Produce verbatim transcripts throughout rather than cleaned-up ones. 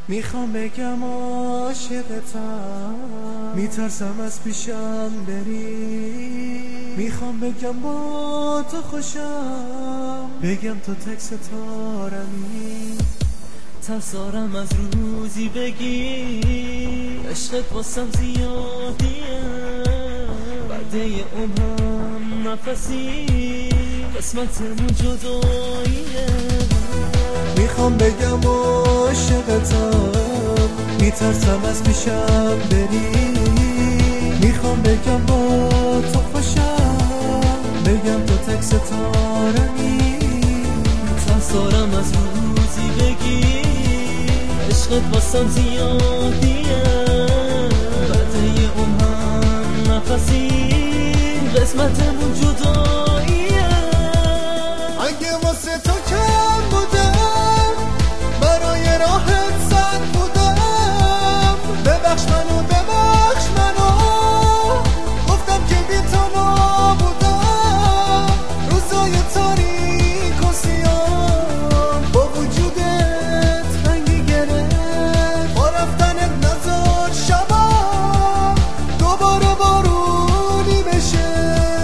میخوام بگم عاشقتم، میترسم از پیشم بری. میخوام بگم با تو خوشم، بگم تو تک ستارمی. ترسارم از روزی بگی عشقت واسم زیادیه، بعده عمرم نفسی قسمتمون جداییه. میخوام بگم عاشقتم، میترسم از پیشم بری. میخوام بگم با تو خوشم، بگم تو تک ستارمی. ترسارم از روزی بگی عشقت واسم زیادیه، بعده عمرم نفسی قسمتمون جداییه. اگه واسه تو کم بودم، برای راحت زد بودم. ببخش منو ببخش منو، گفتم که بی تو نبودم. روزای تاریک و سیاه با وجودت رنگی گرفت، با رفتنت نذار شبا دوباره بارونی بشه.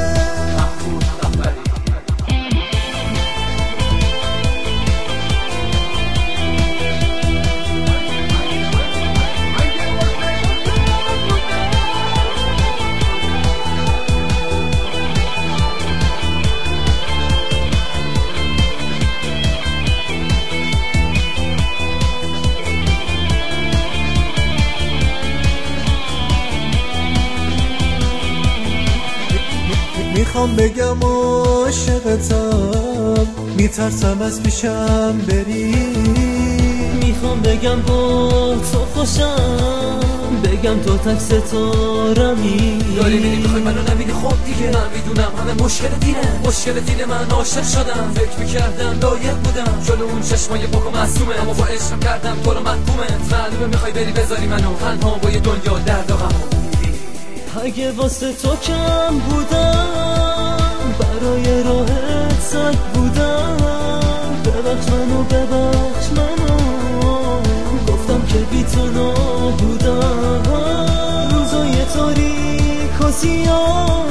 میخوام بگم عاشقتم، میترسم از پیشم بری. میخوام بگم با تو خوشم، بگم تو تک ستارمی. داری میری میخوای منو نبینی، خب دیگه من میدونم همه مشکل دینه. مشکل دینه من عاشق شدم، فکر میکردم لایق بودم جلو اون چشمای پاک و معصومه، اما با عشقم کردم تو رو محکومت. معلومه میخوای بری بذاری منو تنها با یه دنیا درد و غمو. اگه واسه تو کم بودم، برای راحت سگ بودم. ببخش منو ببخش منو، گفتم که بی تو نبودم. روزای تاریک و سیاه